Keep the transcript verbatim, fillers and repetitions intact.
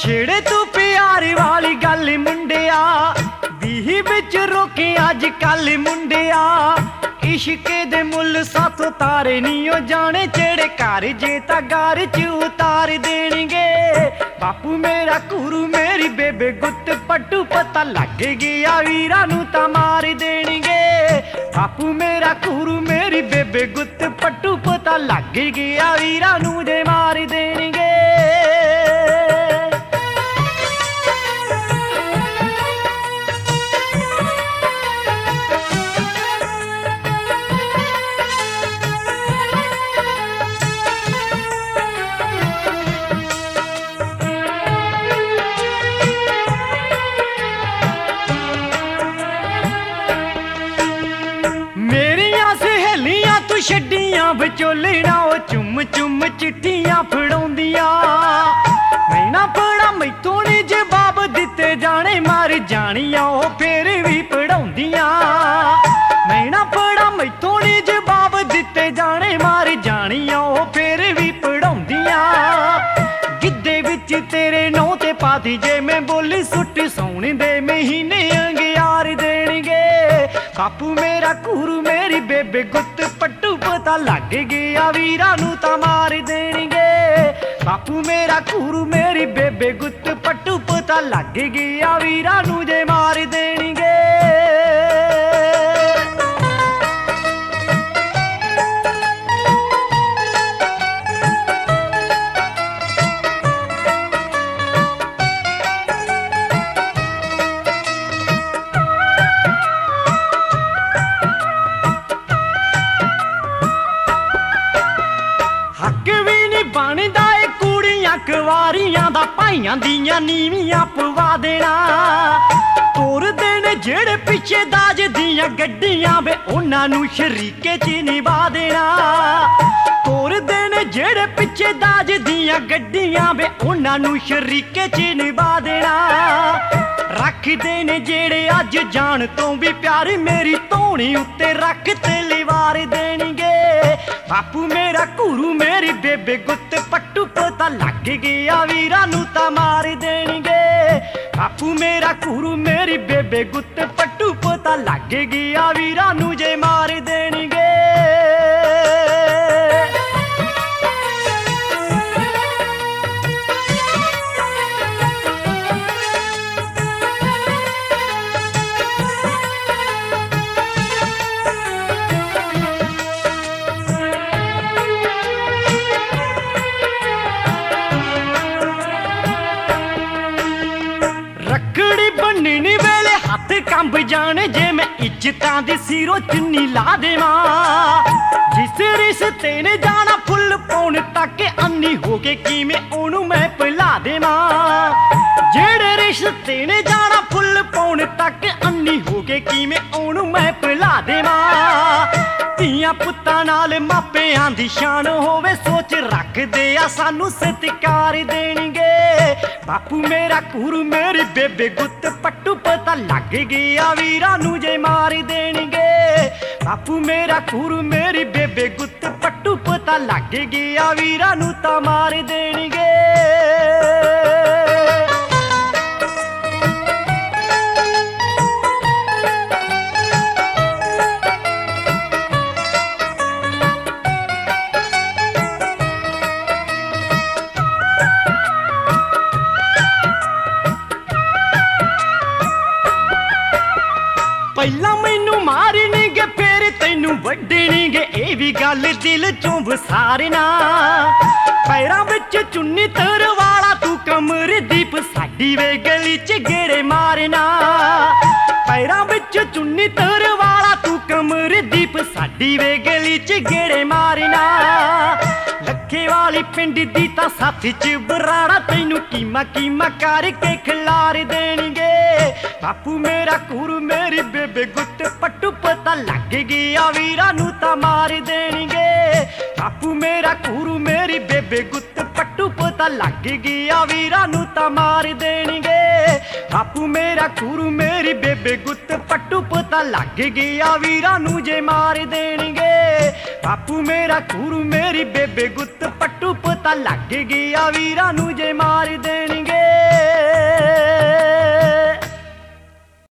छेड़े तू प्यार वाली गल मुंडिया, बीही बिच रोके अज कल मुंडिया। इश्के दे मुल साथों तारे नीओ जाने, जेड़े घर जे ता घर च उतार देणगे। बापू मेरा घुरू मेरी बेबे गुत्त पट्टू, पता लग गया वीरां नूं तां मार देणगे। बापू मेरा घुरू मेरी बेबे गुत्त पट्टू, पता लग गया वीरां नूं जे मार देणगे। छड्डियां विचोलना ओ चुम चुम चिट्ठियां फड़ाउंदियां, मैं ना पढ़ा मैथों नी जवाब दिते जाने, मार जानियां ओ फिर भी पढ़ाउंदियां। मैं ना पढ़ा मैथों नी जवाब दिते जाने, मार जानियां ओ फिर भी पढ़ाउंदियां। गिद्धे विच तेरे नौ ते पाती, जे मैं बोली सुट सौने दे महीने अंगियार देणगे। बापू मेरा घुरू मेरी बेबे गुत्त पट्टू, पता लग गया वीरां नूं तां मार देणगे। बापू मेरा घुरू मेरी बेबे गुत्त पट्टू, पता लग गया वीरां नूं जे मार देणगे। बनदा ए कुड़ियां कुवारियां दा, भाइयां दियां नीवियां पवा देना। तोर देने जेड़े पिछे दाज दियां गड्डियां, वे उन्हां नूं शरीके च निभा देना। तोर देने जेड़े पिछे दाज दियां गड्डियां, वे उन्हां नूं शरीके च निभा देना। रख देने जेड़े अज जान तो भी प्यार, मेरी धौनी उत्ते रख ते लिवार देणगे। बापू मेरा घुरू मेरी बेबे गुत्त पट्टू, पता लग गया वीरां नूं तां मार देणगे। बापू मेरा घुरू मेरी बेबे गुत्त पट्टू, पता लग गया वीरां नूं जे मार देणगे। रखड़ी बन्ननी वेले हथ कंब जाने, जे मैं इज्जतां दी सिरों चुन्नी ला देवां। जिस रिश्ते ने जाना फुल पौन तक, अन्नी हो के किवें ओनू मैं भुला देवां। जेड़े रिश्ते ने जाना फुल पौन तक, अन्नी हो के किवें ओनू मैं भुला देवां। धीआं पुत्तां नाल मापिआं दी शान होवे, सोच रखदे आ सानू सत्कार देणगे। बापू मेरा घुरू मेरी बेबे गुत्त पट्टू, पता लग गया वीरां नूं जे मार देणगे। बापू मेरा घुरू मेरी बेबे गुत्त पट्टू, पता लग गया वीरां नूं तां मार देणगे। पहला मैनू मारनगे फिर तैनू वड्डणगे, ये भी गल दिल चों वसारना। पैरां विच चुन्नी तरवाला तू कमरदीप, साडी वे गली च गेड़े मारना। पैरां विच चुन्नी तरवाला तू कमरदीप, साडी वे गली च गेड़े मारना। लखे वाली पिंड दी तां साथ च बराड़ा, तैनू कीमा कीमा करके खिलार देणगे। बापू मेरा घुरू मेरी बेबे गुत्त पट्टू, पता लग गया वीरां नूं तां मार देणगे। बापू मेरा घुरू मेरी बेबे गुत्त पट्टू, पता लग गया वीरां नूं तां मार देणगे। ਬਾਪੂ ਮੇਰਾ ਕੂਰੂ ਮੇਰੀ ਬੇਬੇ ਗੁੱਤ ਪੱਟੂ ਪਤਾ ਲੱਗ ਗਿਆ ਵੀਰਾਂ ਨੂੰ ਜੇ ਮਾਰ ਦੇਣਗੇ। ਬਾਪੂ ਮੇਰਾ ਕੂਰੂ ਮੇਰੀ ਬੇਬੇ ਗੁੱਤ ਪੱਟੂ ਪਤਾ ਲੱਗ ਗਿਆ ਵੀਰਾਂ ਨੂੰ ਜੇ ਮਾਰ ਦੇਣਗੇ।